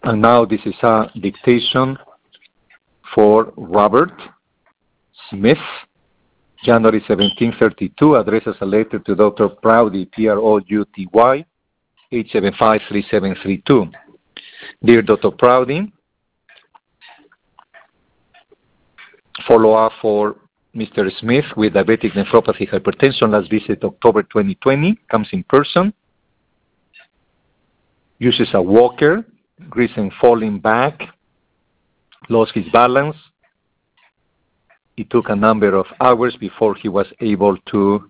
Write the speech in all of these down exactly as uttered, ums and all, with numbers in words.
And now this is a dictation for Robert Smith, January seventeenth, thirty-two, addresses a letter to Doctor Prouty, P R O U T Y, eight seven five, three seven three two. Dear Doctor Prouty, follow-up for Mister Smith with diabetic nephropathy hypertension, last visit October twenty twenty, comes in person, uses a walker, recent falling back, lost his balance. It took a number of hours before he was able to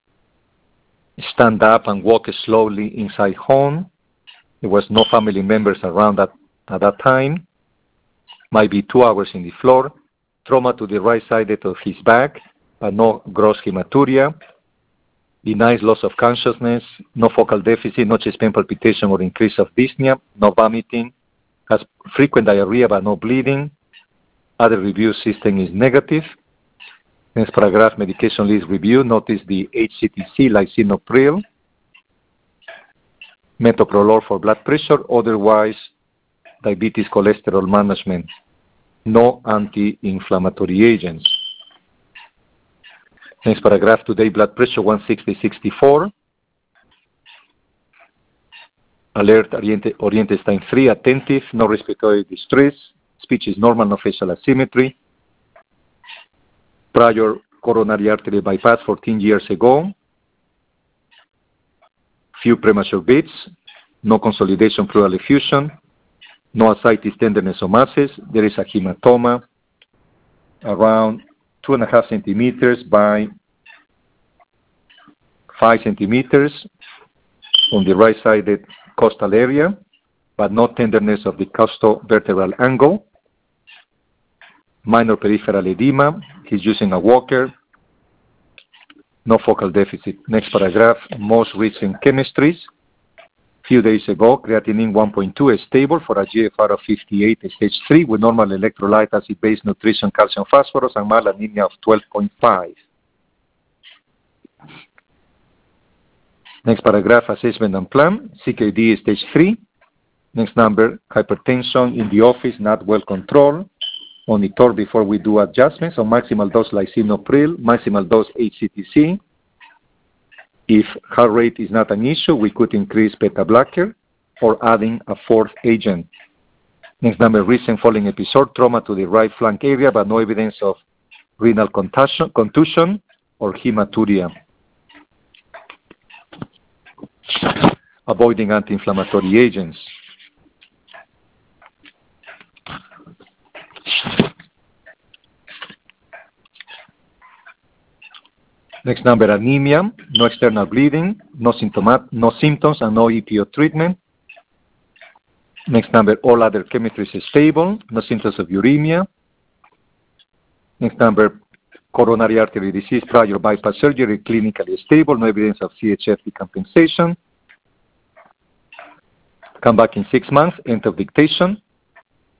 stand up and walk slowly inside home. There was no family members around at, at that time. Might be two hours in the floor. Trauma to the right side of his back, but no gross hematuria. Denies loss of consciousness, no focal deficit, no chest pain palpitation or increase of dyspnea, no vomiting, has frequent diarrhea but no bleeding. Other review system is negative. Next paragraph, medication list review. Notice the H C T C, lisinopril, metoprolol for blood pressure, otherwise diabetes cholesterol management. No anti-inflammatory agents. Next paragraph, today blood pressure one sixty sixty-four. Alert Orientein three, attentive, no respiratory distress. Speech is normal, no facial asymmetry. Prior coronary artery bypass fourteen years ago. Few premature beats. No consolidation pleural effusion. No ascites, tenderness, or masses. There is a hematoma around two and a half centimeters by five centimeters on the right-sided costal area, but no tenderness of the costovertebral angle. Minor peripheral edema. He's using a walker. No focal deficit. Next paragraph, most recent chemistries. Few days ago, creatinine one point two is stable for a G F R of fifty-eight, stage three, with normal electrolyte, acid-base nutrition, calcium, phosphorus, and mild anemia of twelve point five. Next paragraph, assessment and plan. C K D is stage three. Next number, hypertension in the office, not well controlled. Monitor before we do adjustments. So maximal dose lisinopril, maximal dose H C T C. If heart rate is not an issue, we could increase beta blocker or adding a fourth agent. Next number, recent falling episode, trauma to the right flank area, but no evidence of renal contusion, contusion or hematuria. Avoiding anti-inflammatory agents. Next number, anemia, no external bleeding, no, symptomat- no symptoms, and no E P O treatment. Next number, all other chemistries is stable, no symptoms of uremia. Next number, coronary artery disease prior bypass surgery, clinically stable, no evidence of C H F decompensation. Come back in six months, end of dictation.